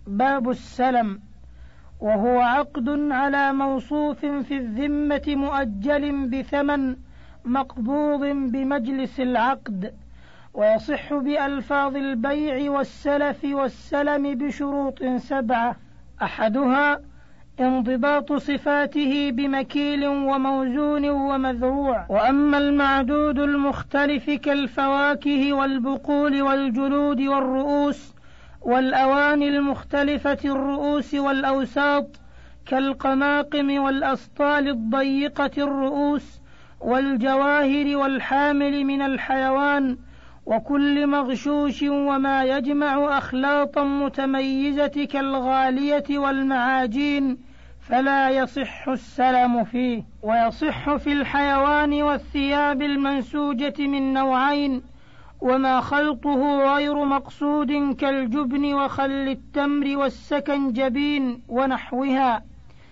باب السلم، وهو عقد على موصوف في الذمة مؤجل بثمن مقبوض بمجلس العقد، ويصح بألفاظ البيع والسلف والسلم بشروط 7: أحدها انضباط صفاته بمكيل وموزون ومذروع. وأما المعدود المختلف كالفواكه والبقول والجلود والرؤوس والأواني المختلفة الرؤوس والأوساط كالقماقم والأسطال الضيقة الرؤوس والجواهر والحامل من الحيوان وكل مغشوش وما يجمع أخلاطا متميزة كالغالية والمعاجين فلا يصح السلم فيه. ويصح في الحيوان والثياب المنسوجة من نوعين: وما خلطه غير مقصود كالجبن وخل التمر والسكنجبين ونحوها.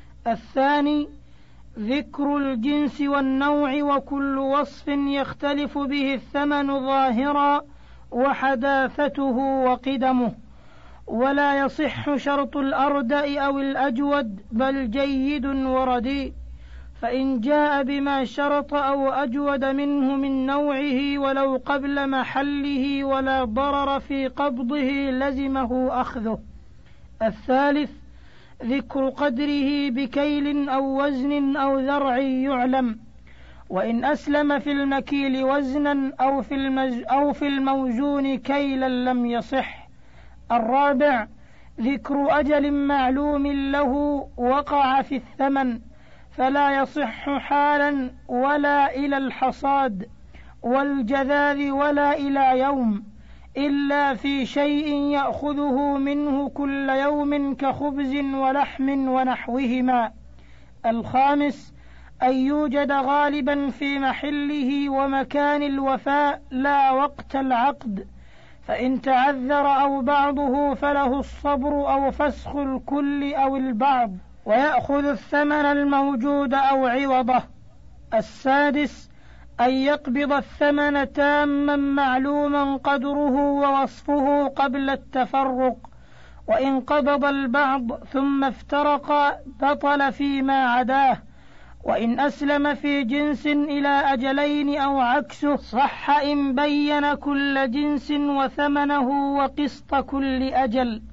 الثاني ذكر الجنس والنوع وكل وصف يختلف به الثمن ظاهرا وحداثته وقدمه. ولا يصح شرط الأردأ أو الأجود بل جيد ورديء، فإن جاء بما شرط أو أجود منه من نوعه ولو قبل محله ولا ضرر في قبضه لزمه أخذه. الثالث ذكر قدره بكيل أو وزن أو ذرع يعلم، وإن أسلم في المكيل وزنا أو في الموزون كيلا لم يصح. الرابع ذكر أجل معلوم له وقع في الثمن، فلا يصح حالا ولا إلى الحصاد والجذاذ ولا إلى يوم، إلا في شيء يأخذه منه كل يوم كخبز ولحم ونحوهما. الخامس أن يوجد غالبا في محله ومكان الوفاء لا وقت العقد، فإن تعذر أو بعضه فله الصبر أو فسخ الكل أو البعض، ويأخذ الثمن الموجود أو عوضه. السادس أن يقبض الثمن تاما معلوما قدره ووصفه قبل التفرق، وإن قبض البعض ثم افترق بطل فيما عداه. وإن أسلم في جنس إلى أجلين أو عكسه صح إن بين كل جنس وثمنه وقسط كل أجل.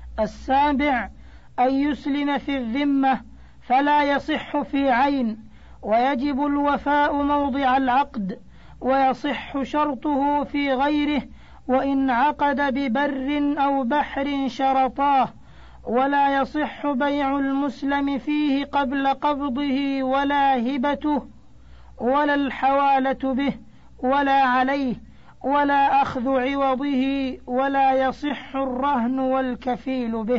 السابع أن يسلم في الذمة فلا يصح في عين، ويجب الوفاء موضع العقد، ويصح شرطه في غيره وإن عقد ببر أو بحر شرطاه. ولا يصح بيع المسلم فيه قبل قبضه ولا هبته ولا الحوالة به ولا عليه ولا أخذ عوضه، ولا يصح الرهن والكفيل به.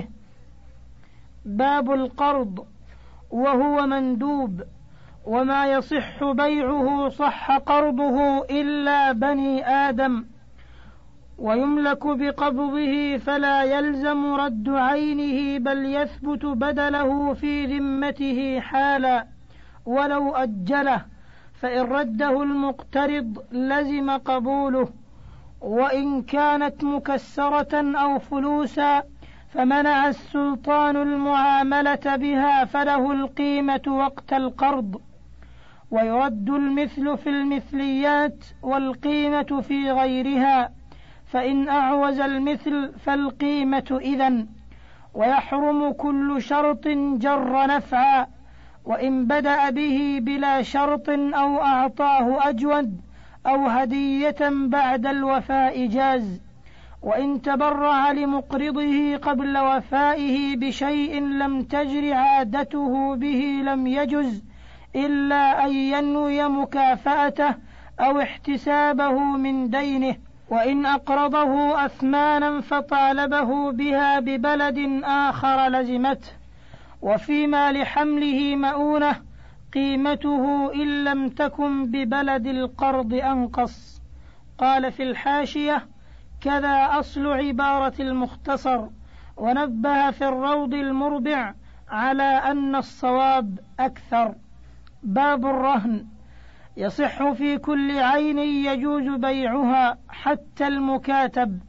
باب القرض، وهو مندوب، وما يصح بيعه صح قرضه إلا بني آدم، ويملك بقبضه فلا يلزم رد عينه بل يثبت بدله في ذمته حالا ولو أجله، فإن رده المقترض لزم قبوله. وإن كانت مكسرة أو فلوسا فمنع السلطان المعاملة بها فله القيمة وقت القرض، ويرد المثل في المثليات والقيمة في غيرها، فإن أعوز المثل فالقيمة إذن. ويحرم كل شرط جر نفعا، وإن بدأ به بلا شرط أو أعطاه أجود أو هدية بعد الوفاء جاز. وإن تبرع لمقرضه قبل وفائه بشيء لم تجر عادته به لم يجز، إلا أن ينوي مكافأته أو احتسابه من دينه. وإن أقرضه أثمانا فطالبه بها ببلد آخر لزمته. وفيما لحمله مؤونة قيمته إن لم تكن ببلد القرض أنقص. قال في الحاشية: كذا أصل عبارة المختصر، ونبه في الروض المربع على أن الصواب أكثر. باب الرهن، يصح في كل عين يجوز بيعها حتى المكاتب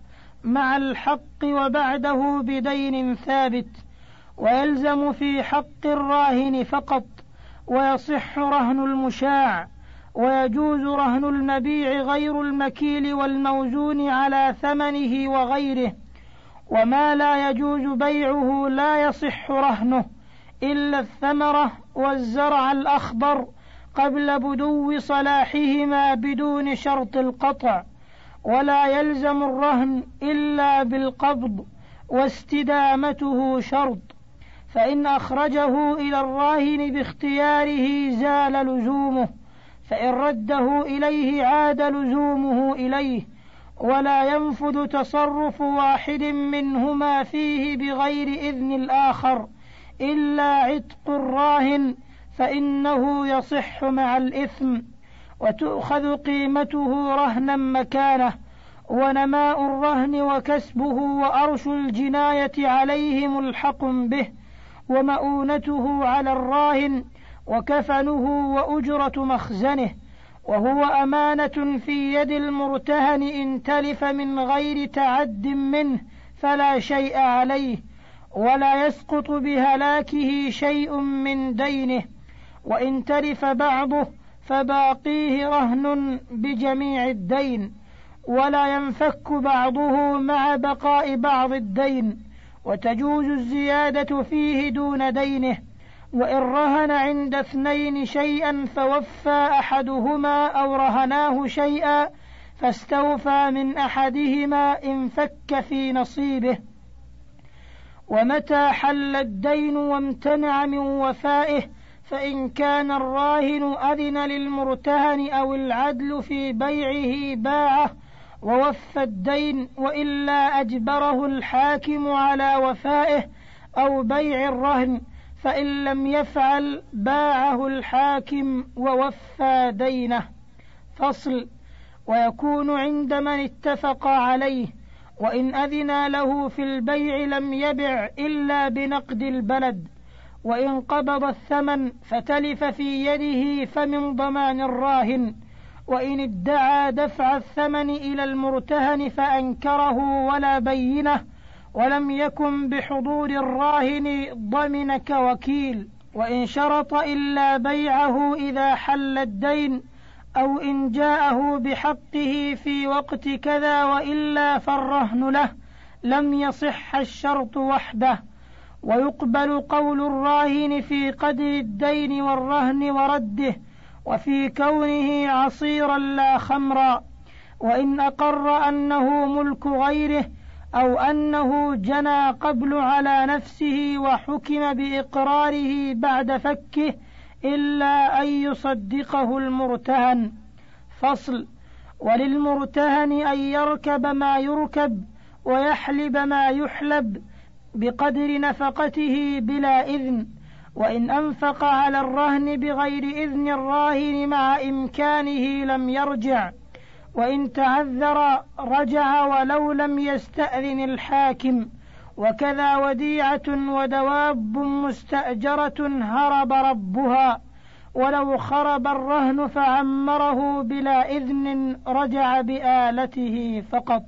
مع الحق وبعده بدين ثابت، ويلزم في حق الراهن فقط، ويصح رهن المشاع، ويجوز رهن المبيع غير المكيل والموزون على ثمنه وغيره. وما لا يجوز بيعه لا يصح رهنه إلا الثمرة والزرع الأخضر قبل بدو صلاحهما بدون شرط القطع، ولا يلزم الرهن إلا بالقبض، واستدامته شرط، فإن أخرجه إلى الراهن باختياره زال لزومه، فإن رده إليه عاد لزومه إليه، ولا ينفذ تصرف واحد منهما فيه بغير إذن الآخر إلا عتق الراهن، فإنه يصح مع الإثم، وتؤخذ قيمته رهنا مكانه، ونماء الرهن وكسبه وأرش الجناية عليه ملحق به، ومؤونته على الراهن، وكفنه وأجرة مخزنه، وهو أمانة في يد المرتهن إن تلف من غير تعد منه فلا شيء عليه، ولا يسقط بهلاكه شيء من دينه، وإن تلف بعضه فباقيه رهن بجميع الدين، ولا ينفك بعضه مع بقاء بعض الدين، وتجوز الزيادة فيه دون دينه. وإن رهن عند اثنين شيئا فوفى أحدهما أو رهناه شيئا فاستوفى من أحدهما انفك في نصيبه. ومتى حل الدين وامتنع من وفائه، فإن كان الراهن أذن للمرتهن أو العدل في بيعه باعه ووفى الدين، وإلا أجبره الحاكم على وفائه أو بيع الرهن، فإن لم يفعل باعه الحاكم ووفى دينه. فصل. ويكون عند من اتفق عليه، وإن أذن له في البيع لم يبع إلا بنقد البلد، وإن قبض الثمن فتلف في يده فمن ضمان الراهن، وإن ادعى دفع الثمن إلى المرتهن فأنكره ولا بينه ولم يكن بحضور الراهن ضمن كوكيل، وإن شرط إلا بيعه إذا حل الدين، أو إن جاءه بحقه في وقت كذا وإلا فالرهن له، لم يصح الشرط وحده. ويقبل قول الراهن في قدر الدين والرهن ورده، وفي كونه عصيرا لا خمرا، وإن أقر أنه ملك غيره أو أنه جنى قبل على نفسه وحكم بإقراره بعد فكه إلا أن يصدقه المرتهن. فصل. وللمرتهن أن يركب ما يركب ويحلب ما يحلب بقدر نفقته بلا إذن، وإن أنفق على الرهن بغير إذن الراهن مع إمكانه لم يرجع، وإن تعذر رجع ولو لم يستأذن الحاكم. وكذا وديعة ودواب مستأجرة هرب ربها، ولو خرب الرهن فعمره بلا إذن رجع بآلته فقط.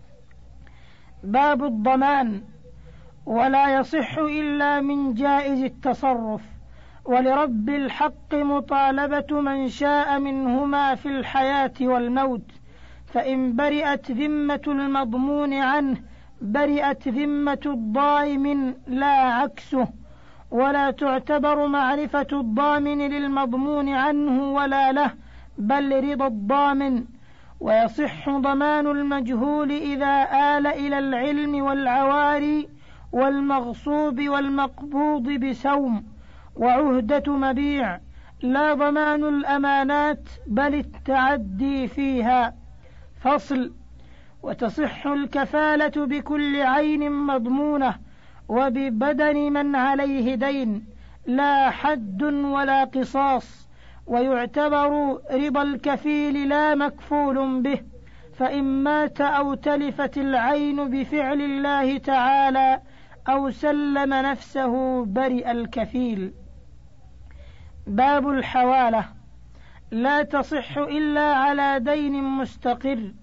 باب الضمان. ولا يصح إلا من جائز التصرف، ولرب الحق مطالبة من شاء منهما في الحياة والموت، فإن برئت ذمة المضمون عنه برئت ذمة الضامن لا عكسه، ولا تعتبر معرفة الضامن للمضمون عنه ولا له، بل رضا الضامن. ويصح ضمان المجهول إذا آل إلى العلم والعواري والمغصوب والمقبوض بسوم وعهدة مبيع، لا ضمان الأمانات بل التعدي فيها. فصل. وتصح الكفالة بكل عين مضمونة وببدن من عليه دين، لا حد ولا قصاص، ويعتبر رضا الكفيل لا مكفول به، فإن مات أو تلفت العين بفعل الله تعالى أو سلم نفسه برئ الكفيل. باب الحوالة. لا تصح إلا على دين مستقر،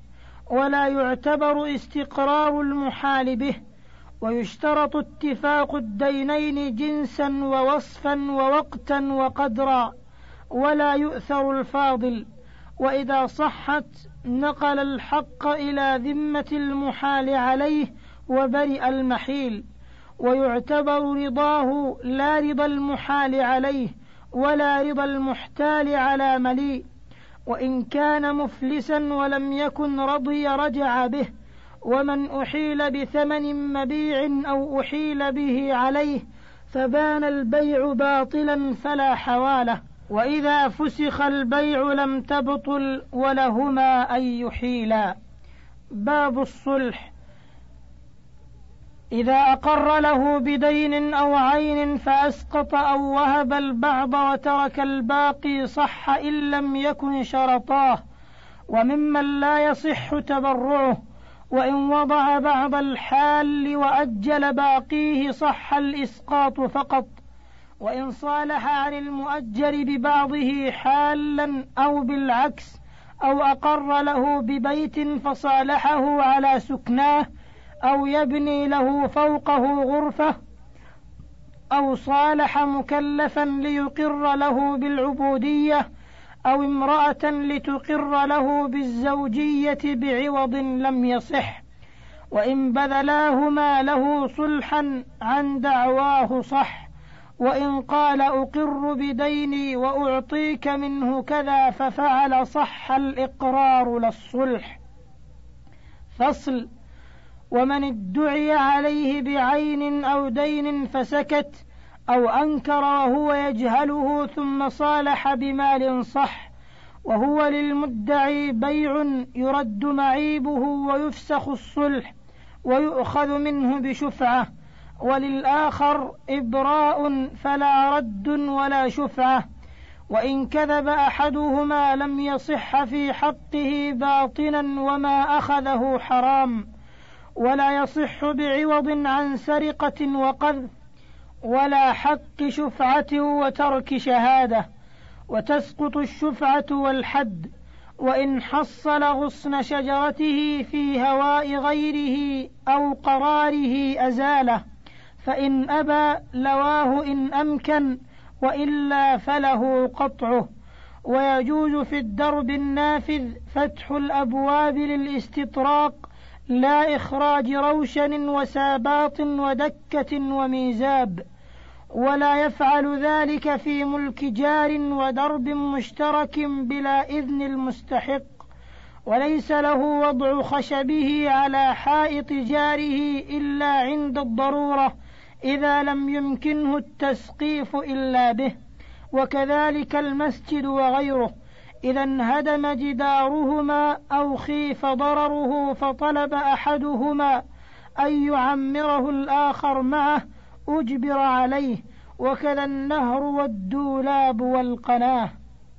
ولا يعتبر استقرار المحال به، ويشترط اتفاق الدينين جنسا ووصفا ووقتا وقدرا، ولا يؤثر الفاضل. وإذا صحت نقل الحق إلى ذمة المحال عليه وبرئ المحيل، ويعتبر رضاه لا رضا المحال عليه ولا رضا المحتال على مليء. وإن كان مفلسا ولم يكن رضي رجع به، ومن أحيل بثمن مبيع أو أحيل به عليه فبان البيع باطلا فلا حواله، وإذا فسخ البيع لم تبطل ولهما أن يحيلا. باب الصلح. إذا أقر له بدين أو عين فأسقط أو وهب البعض وترك الباقي صح إن لم يكن شرطاه، وممن لا يصح تبرعه. وإن وضع بعض الحال وأجل باقيه صح الإسقاط فقط. وإن صالح عن المؤجر ببعضه حالا أو بالعكس، أو أقر له ببيت فصالحه على سكناه، أو يبني له فوقه غرفة، أو صالح مكلفا ليقر له بالعبودية، أو امرأة لتقر له بالزوجية بعوض لم يصح. وإن بذلاهما له صلحا عن دعواه صح. وإن قال أقر بديني وأعطيك منه كذا ففعل صح الإقرار للصلح. فصل. ومن ادعي عليه بعين أو دين فسكت أو أنكر وهو يجهله ثم صالح بمال صح، وهو للمدعي بيع يرد معيبه ويفسخ الصلح ويؤخذ منه بشفعة، وللآخر إبراء فلا رد ولا شفعة. وإن كذب أحدهما لم يصح في حقه باطنا وما أخذه حرام، ولا يصح بعوض عن سرقة وقذف، ولا حق شفعة وترك شهادة، وتسقط الشفعة والحد. وإن حصل غصن شجرته في هواء غيره أو قراره أزاله، فإن أبى لواه إن أمكن، وإلا فله قطعه. ويجوز في الدرب النافذ فتح الأبواب للاستطراق، لا إخراج روشن وساباط ودكة وميزاب. ولا يفعل ذلك في ملك جار ودرب مشترك بلا إذن المستحق. وليس له وضع خشبه على حائط جاره إلا عند الضرورة إذا لم يمكنه التسقيف إلا به. وكذلك المسجد وغيره، إذا انهدم جدارهما أو خيف ضرره فطلب أحدهما أن يعمره الآخر معه أجبر عليه، وكذا النهر والدولاب والقناة.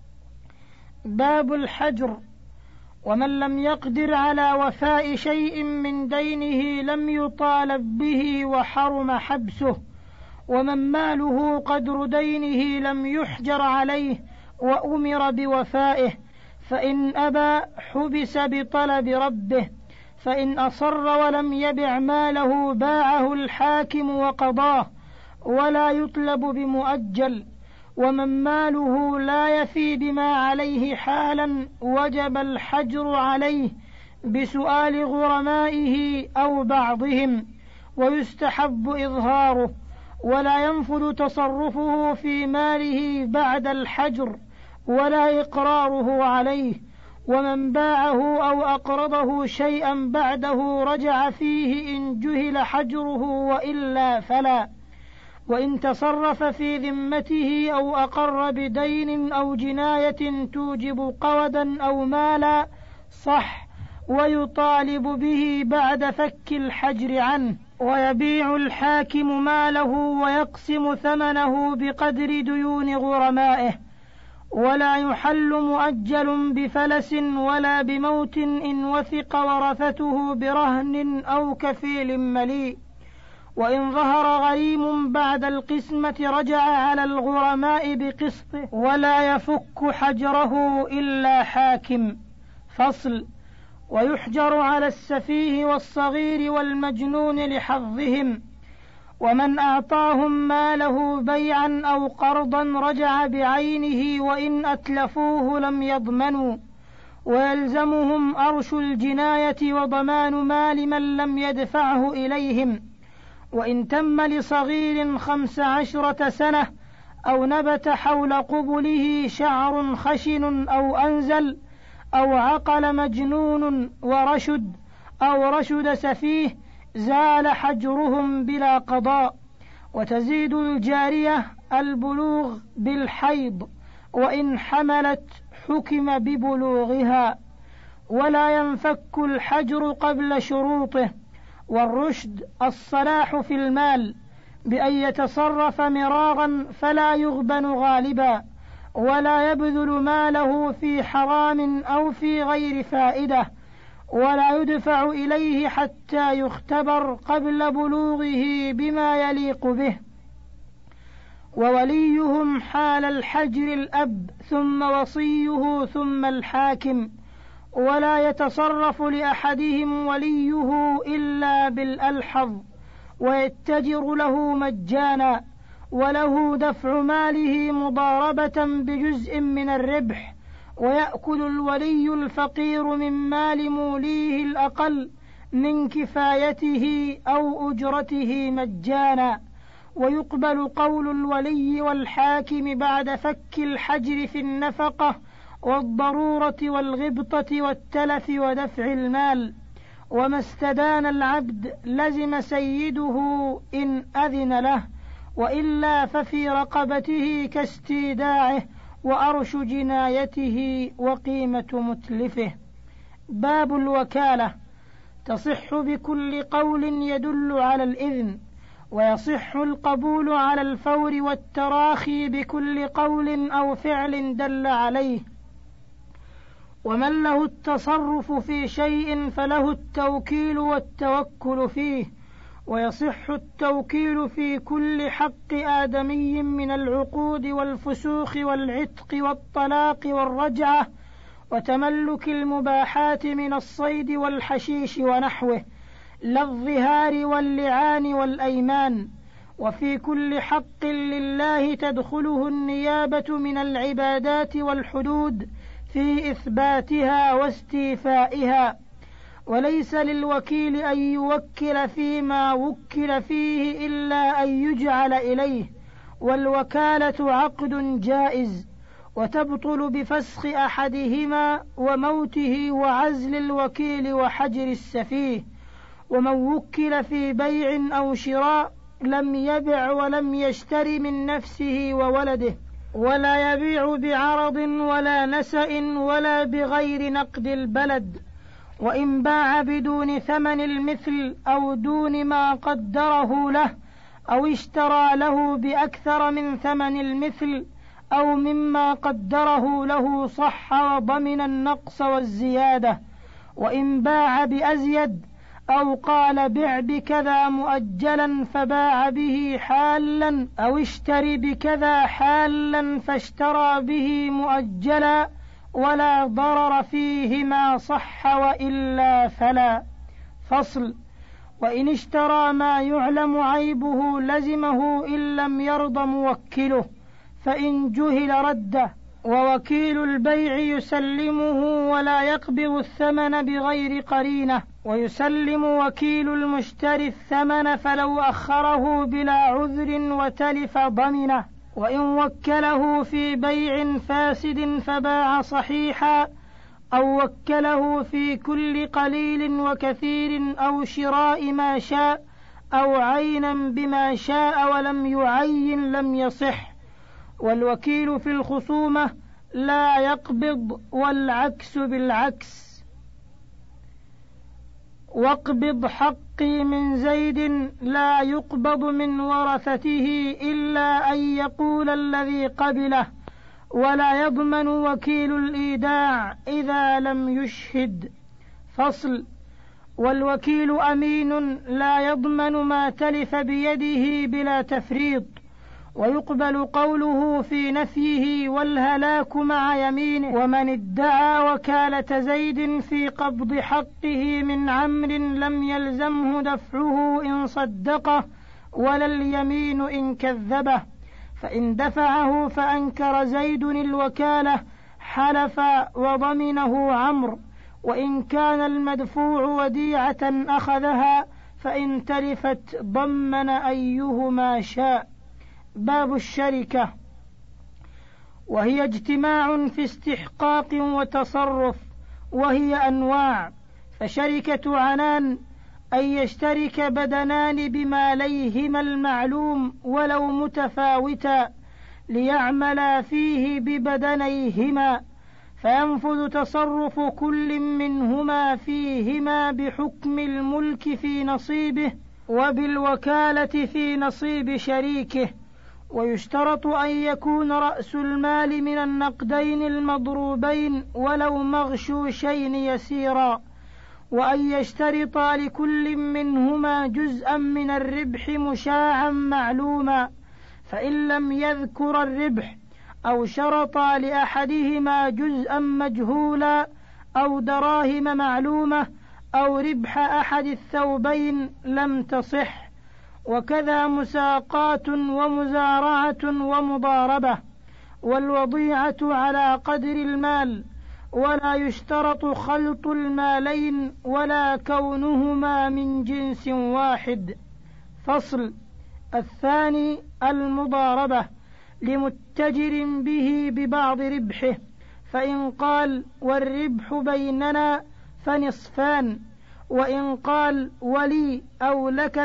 باب الحجر. ومن لم يقدر على وفاء شيء من دينه لم يطالب به وحرم حبسه. ومن ماله قدر دينه لم يحجر عليه وأمر بوفائه، فإن أبى حبس بطلب ربه. فإن أصر ولم يبع ماله باعه الحاكم وقضاه، ولا يطلب بمؤجل. ومن ماله لا يفي بما عليه حالا وجب الحجر عليه بسؤال غرمائه أو بعضهم، ويستحب إظهاره، ولا ينفذ تصرفه في ماله بعد الحجر ولا إقراره عليه. ومن باعه أو أقرضه شيئا بعده رجع فيه إن جهل حجره، وإلا فلا. وإن تصرف في ذمته أو أقر بدين أو جناية توجب قودا أو مالا صح، ويطالب به بعد فك الحجر عنه. ويبيع الحاكم ماله ويقسم ثمنه بقدر ديون غرمائه. ولا يحل مؤجل بفلس ولا بموت إن وثق ورثته برهن أو كفيل مليء. وإن ظهر غريم بعد القسمة رجع على الغرماء بقسطه، ولا يفك حجره إلا حاكم. فصل. ويحجر على السفيه والصغير والمجنون لحظهم. ومن أعطاهم ماله بيعا أو قرضا رجع بعينه وإن أتلفوه لم يضمنوا، ويلزمهم أرش الجناية وضمان مال من لم يدفعه إليهم. وإن تم لصغير 15 سنة أو نبت حول قبله شعر خشن أو أنزل أو عقل مجنون ورشد أو رشد سفيه زال حجرهم بلا قضاء. وتزيد الجارية البلوغ بالحيض، وإن حملت حكم ببلوغها، ولا ينفك الحجر قبل شروطه. والرشد الصلاح في المال بأن يتصرف مراغا فلا يغبن غالبا، ولا يبذل ماله في حرام أو في غير فائدة، ولا يدفع إليه حتى يختبر قبل بلوغه بما يليق به. ووليهم حال الحجر الأب ثم وصيه ثم الحاكم، ولا يتصرف لأحدهم وليه إلا بالألحظ، ويتجر له مجانا، وله دفع ماله مضاربة بجزء من الربح، ويأكل الولي الفقير من مال موليه الأقل من كفايته أو أجرته مجانا. ويقبل قول الولي والحاكم بعد فك الحجر في النفقة والضرورة والغبطة والتلف ودفع المال. وما استدان العبد لزم سيده إن أذن له، وإلا ففي رقبته كاستيداعه وأرش جنايته وقيمة متلفه. باب الوكالة. تصح بكل قول يدل على الإذن، ويصح القبول على الفور والتراخي بكل قول أو فعل دل عليه. ومن له التصرف في شيء فله التوكيل والتوكل فيه. ويصح التوكيل في كل حق آدمي من العقود والفسوخ والعتق والطلاق والرجعة وتملك المباحات من الصيد والحشيش ونحوه، لا الظهار واللعان والأيمان. وفي كل حق لله تدخله النيابة من العبادات والحدود في إثباتها واستيفائها. وليس للوكيل أن يوكل فيما وكل فيه إلا أن يجعل إليه، والوكالة عقد جائز، وتبطل بفسخ أحدهما وموته وعزل الوكيل وحجر السفيه. ومن وكل في بيع أو شراء لم يبع ولم يشتر من نفسه وولده، ولا يبيع بعرض ولا نسأ ولا بغير نقد البلد. وإن باع بدون ثمن المثل أو دون ما قدره له، أو اشترى له بأكثر من ثمن المثل أو مما قدره له، صح وضمن النقص والزيادة. وإن باع بأزيد أو قال بع بكذا مؤجلا فباع به حالا، أو اشتري بكذا حالا فاشترى به مؤجلا، ولا ضرر فيهما صح وإلا فلا. فصل. وإن اشترى ما يعلم عيبه لزمه إن لم يرض موكله، فإن جهل رده. ووكيل البيع يسلمه ولا يقبض الثمن بغير قرينة، ويسلم وكيل المشتري الثمن فلو أخره بلا عذر وتلف ضمنه. وإن وكله في بيع فاسد فباع صحيحا، أو وكله في كل قليل وكثير أو شراء ما شاء أو عينا بما شاء ولم يعين لم يصح. والوكيل في الخصومة لا يقبض، والعكس بالعكس. واقبض حقي من زيد لا يقبض من ورثته إلا أن يقول الذي قبله، ولا يضمن وكيل الإيداع إذا لم يشهد. فصل. والوكيل أمين لا يضمن ما تلف بيده بلا تفريط، ويقبل قوله في نفيه والهلاك مع يمينه. ومن ادعى وكالة زيد في قبض حقه من عمرو لم يلزمه دفعه إن صدقه ولا اليمين إن كذبه، فإن دفعه فأنكر زيد الوكالة حلف وضمنه عمرو، وإن كان المدفوع وديعة أخذها فإن تلفت ضمن أيهما شاء. باب الشركة، وهي اجتماع في استحقاق وتصرف، وهي أنواع. فشركة عنان أن يشترك بدنان بماليهما المعلوم ولو متفاوتا ليعملا فيه ببدنيهما، فينفذ تصرف كل منهما فيهما بحكم الملك في نصيبه وبالوكالة في نصيب شريكه. ويشترط أن يكون رأس المال من النقدين المضروبين ولو مغشوشين يسيرا، وأن يشترط لكل منهما جزءا من الربح مشاعا معلوما، فإن لم يذكر الربح أو شرط لأحدهما جزءا مجهولا أو دراهم معلومة أو ربح أحد الثوبين لم تصح. وكذا مساقات ومزارعة ومضاربة. والوضيعة على قدر المال، ولا يشترط خلط المالين ولا كونهما من جنس واحد. فصل. الثاني المضاربة لمتجر به ببعض ربحه، فإن قال والربح بيننا فنصفان، وإن قال ولي أو لك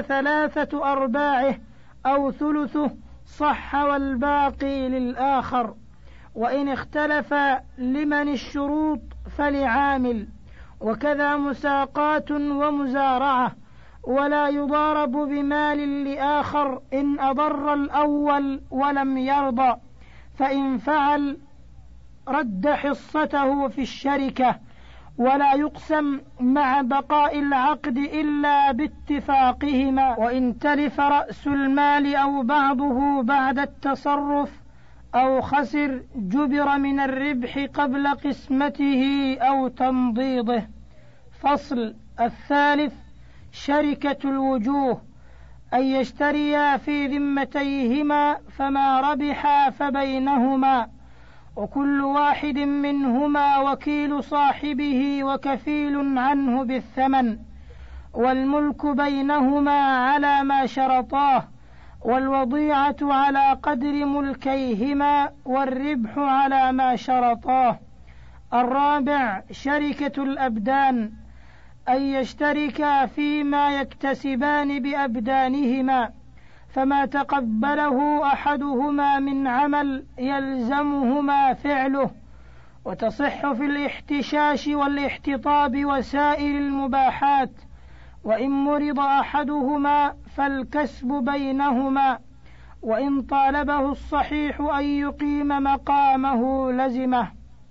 3/4 أو ثلثه صح والباقي للآخر. وإن اختلف لمن الشروط فلعامل. وكذا مساقات ومزارعة. ولا يضارب بمال لآخر إن أضر الأول ولم يرضى، فإن فعل رد حصته في الشركة. ولا يقسم مع بقاء العقد إلا باتفاقهما. وإن تلف رأس المال أو بعضه بعد التصرف أو خسر جبر من الربح قبل قسمته أو تمضيضه. فصل. الثالث شركة الوجوه، أن يشتريا في ذمتيهما فما ربحا فبينهما، وكل واحد منهما وكيل صاحبه وكفيل عنه بالثمن، والملك بينهما على ما شرطاه، والوضيعة على قدر ملكيهما، والربح على ما شرطاه. الرابع شركة الأبدان، أن يشتركا فيما يكتسبان بأبدانهما، فما تقبله أحدهما من عمل يلزمهما فعله، وتصح في الاحتشاش والاحتطاب وسائر المباحات. وإن مرض أحدهما فالكسب بينهما، وإن طالبه الصحيح أن يقيم مقامه لزمه.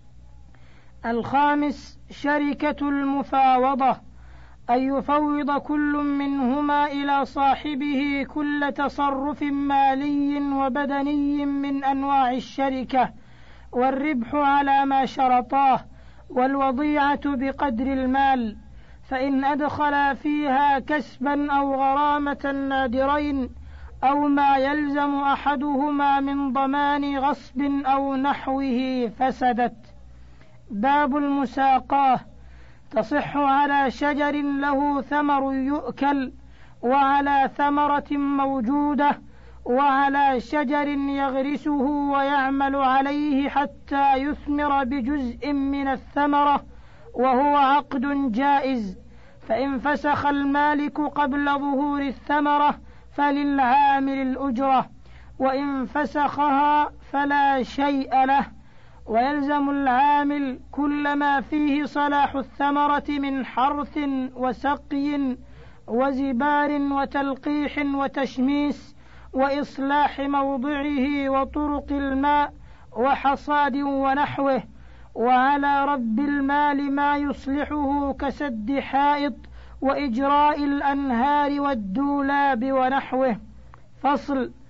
الخامس شركة المفاوضة، أن يفوض كل منهما إلى صاحبه كل تصرف مالي وبدني من أنواع الشركة، والربح على ما شرطاه، والوضيعة بقدر المال. فإن أدخل فيها كسبا أو غرامة نادرين أو ما يلزم أحدهما من ضمان غصب أو نحوه فسدت. باب المساقاه، تصح على شجر له ثمر يؤكل، وعلى ثمرة موجودة، وعلى شجر يغرسه ويعمل عليه حتى يثمر بجزء من الثمرة، وهو عقد جائز. فإن فسخ المالك قبل ظهور الثمرة فللعامل الأجرة، وإن فسخها فلا شيء له. ويلزم العامل كل ما فيه صلاح الثمرة من حرث وسقي وزبار وتلقيح وتشميس وإصلاح موضعه وطرق الماء وحصاد ونحوه. وعلى رب المال ما يصلحه كسد حائط وإجراء الأنهار والدولاب ونحوه. فصل.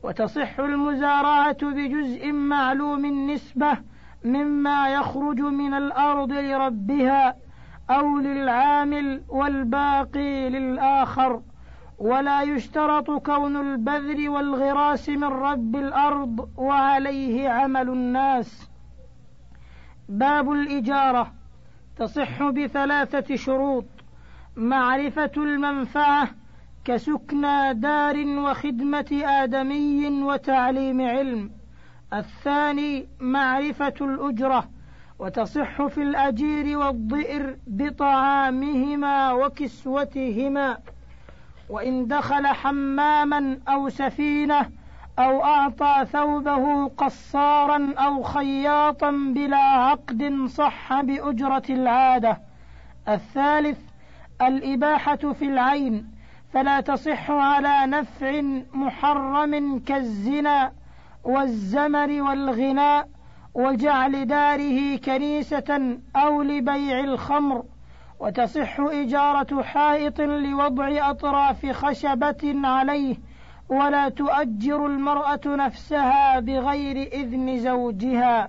وتصح المزارعة بجزء معلوم النسبة مما يخرج من الأرض لربها أو للعامل والباقي للآخر، ولا يشترط كون البذر والغراس من رب الأرض وعليه عمل الناس. باب الإجارة تصح ب3 شروط: معرفة المنفعة كسكنى دار وخدمة آدمي وتعليم علم. الثاني معرفة الأجرة، وتصح في الأجير والضئر بطعامهما وكسوتهما، وإن دخل حماما أو سفينة أو أعطى ثوبه قصارا أو خياطا بلا عقد صح بأجرة العادة. الثالث الإباحة في العين، فلا تصح على نفع محرم كالزنا والزمر والغناء وجعل داره كنيسة أو لبيع الخمر. وتصح إجارة حائط لوضع أطراف خشبة عليه، ولا تؤجر المرأة نفسها بغير إذن زوجها.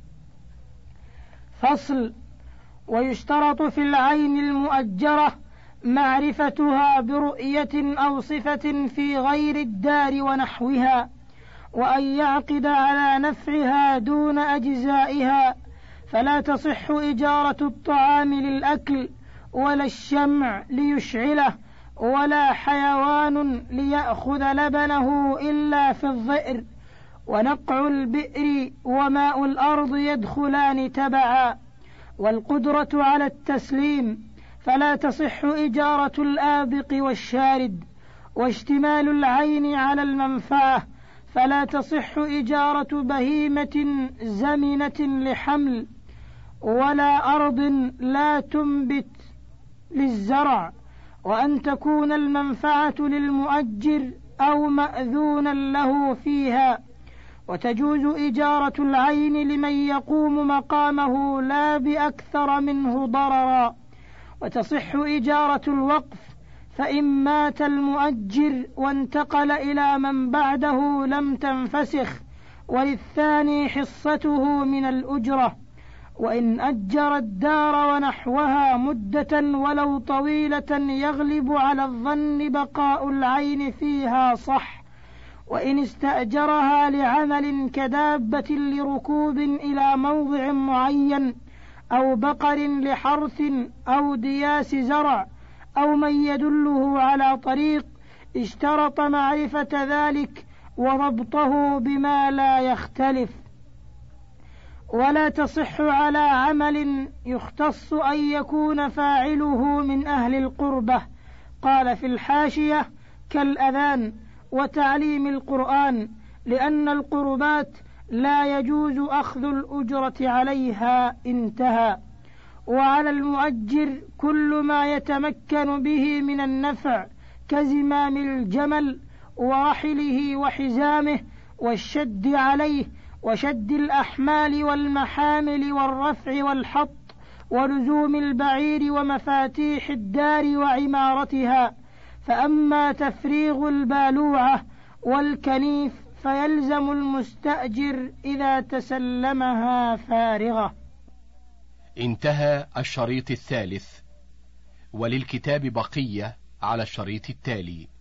فصل. ويشترط في العين المؤجرة معرفتها برؤية أو صفة في غير الدار ونحوها، وأن يعقد على نفعها دون أجزائها، فلا تصح إجارة الطعام للأكل ولا الشمع ليشعله ولا حيوان ليأخذ لبنه إلا في الظئر، ونقع البئر وماء الأرض يدخلان تبعا. والقدرة على التسليم، فلا تصح إجارة الآبق والشارد. واشتمال العين على المنفعة، فلا تصح إجارة بهيمة زمنة لحمل، ولا أرض لا تنبت للزرع، وأن تكون المنفعة للمؤجر أو مأذونا له فيها. وتجوز إجارة العين لمن يقوم مقامه لا بأكثر منه ضررا. وتصح إجارة الوقف، فإن مات المؤجر وانتقل إلى من بعده لم تنفسخ، وللثاني حصته من الأجرة. وإن أجر الدار ونحوها مدة ولو طويلة يغلب على الظن بقاء العين فيها صح. وإن استأجرها لعمل كدابة لركوب إلى موضع معين، أو بقر لحرث، أو دياس زرع، أو من يدله على طريق، اشترط معرفة ذلك وضبطه بما لا يختلف. ولا تصح على عمل يختص أن يكون فاعله من أهل القربة. قال في الحاشية: كالأذان وتعليم القرآن، لأن القربات لا يجوز أخذ الأجرة عليها. انتهى. وعلى المؤجر كل ما يتمكن به من النفع كزمام الجمل ورحله وحزامه والشد عليه وشد الأحمال والمحامل والرفع والحط ولزوم البعير ومفاتيح الدار وعمارتها. فأما تفريغ البالوعة والكنيف فيلزم المستأجر إذا تسلمها فارغة. انتهى الشريط الثالث، وللكتاب بقية على الشريط التالي.